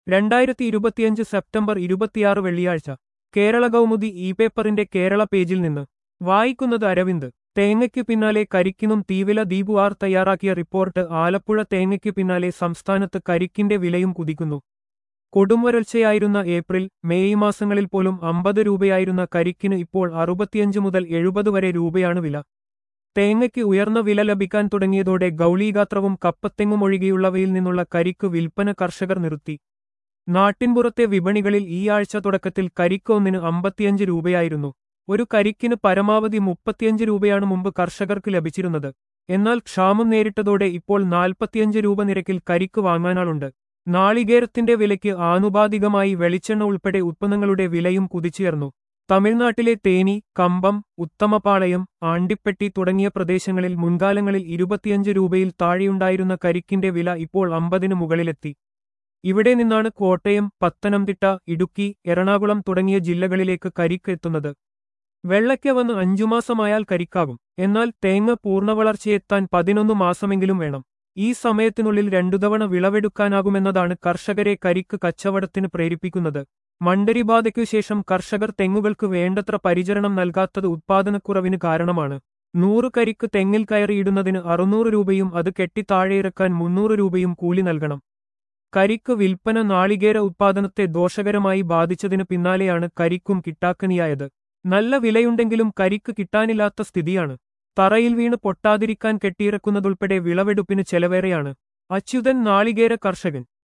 2025 September 26 വെള്ളിയാഴ്ച കേരള കൗമുദി പേപ്പറിന്റെ കേരള പേജിൽ നിന്ന് വായിക്കുന്നത് അരവിന്ദ്. തേങ്ങയ്ക്ക് പിന്നാലെ കരിക്കിനും തീവില. ദീപു ആർ തയ്യാറാക്കിയ റിപ്പോർട്ട്. ആലപ്പുഴ. തേങ്ങയ്ക്ക് പിന്നാലെ സംസ്ഥാനത്ത് കരിക്കിന്റെ വിലയും കുതിക്കുന്നു. കൊടുംവരൾച്ചയായിരുന്ന ഏപ്രിൽ മെയ് മാസങ്ങളിൽ പോലും 50 രൂപയായിരുന്ന കരിക്കിന് ഇപ്പോൾ 65 മുതൽ 70 വരെ രൂപയാണ് വില. തേങ്ങയ്ക്ക് ഉയർന്ന വില ലഭിക്കാൻ തുടങ്ങിയതോടെ ഗൗളീഗാത്രവും കപ്പത്തെങ്ങും ഒഴികെയുള്ളവയിൽ നിന്നുള്ള കരിക്ക് വിൽപ്പന കർഷകർ നിർത്തി. നാട്ടിൻപുറത്തെ വിപണികളിൽ ഈ ആഴ്ച തുടക്കത്തിൽ കരിക്ക് ഒന്നിന് 55 രൂപയായിരുന്നു. ഒരു കരിക്കിന് പരമാവധി 35 രൂപയാണ് മുമ്പ് കർഷകർക്ക് ലഭിച്ചിരുന്നത്. എന്നാൽ ക്ഷാമം നേരിട്ടതോടെ ഇപ്പോൾ 45 രൂപ നിരക്കിൽ കരിക്ക് വാങ്ങാനാളുണ്ട്. നാളികേരത്തിന്റെ വിലയ്ക്ക് ആനുപാതികമായി വെളിച്ചെണ്ണ ഉൾപ്പെടെ ഉത്പന്നങ്ങളുടെ വിലയും കുതിച്ചുയർന്നു. തമിഴ്നാട്ടിലെ തേനി, കമ്പം, ഉത്തമപാളയം, ആണ്ടിപ്പെട്ടി തുടങ്ങിയ പ്രദേശങ്ങളിൽ മുൻകാലങ്ങളിൽ 25 രൂപയിൽ താഴെയുണ്ടായിരുന്ന കരിക്കിന്റെ വില ഇപ്പോൾ 50-ന് മുകളിലെത്തി. ഇവിടെ നിന്നാണ് കോട്ടയം, പത്തനംതിട്ട, ഇടുക്കി, എറണാകുളം തുടങ്ങിയ ജില്ലകളിലേക്ക് കരിക്ക് എത്തുന്നത്. വെള്ളയ്ക്ക വന്ന് 5 മാസമായാൽ കരിക്കാകും. എന്നാൽ തേങ്ങ പൂർണ്ണവളർച്ചയെത്താൻ 11 മാസമെങ്കിലും വേണം. ഈ സമയത്തിനുള്ളിൽ 2 തവണ വിളവെടുക്കാനാകുമെന്നതാണ് കർഷകരെ കരിക്ക് കച്ചവടത്തിന് പ്രേരിപ്പിക്കുന്നത്. മണ്ടരിബാധയ്ക്കു ശേഷം കർഷകർ തെങ്ങുകൾക്ക് വേണ്ടത്ര പരിചരണം നൽകാത്തത് ഉത്പാദനക്കുറവിന് കാരണമാണ്. 100 കരിക്ക് തെങ്ങിൽ കയറിയിടുന്നതിന് 600 രൂപയും അത് കെട്ടി താഴെയിറക്കാൻ 300 രൂപയും കൂലി നൽകണം. കരിക്ക് വിൽപ്പന നാളികേര ഉത്പാദനത്തെ ദോഷകരമായി ബാധിച്ചതിന് പിന്നാലെയാണ് കരിക്കും കിട്ടാക്കനിയായത്. നല്ല വിലയുണ്ടെങ്കിലും കരിക്ക് കിട്ടാനില്ലാത്ത സ്ഥിതിയാണ്. തറയിൽ വീണ് പൊട്ടാതിരിക്കാൻ കെട്ടിയിറക്കുന്നതുൾപ്പെടെ വിളവെടുപ്പിന് ചെലവേറെയാണ്. അച്യുതൻ നാളികേര കർഷകൻ.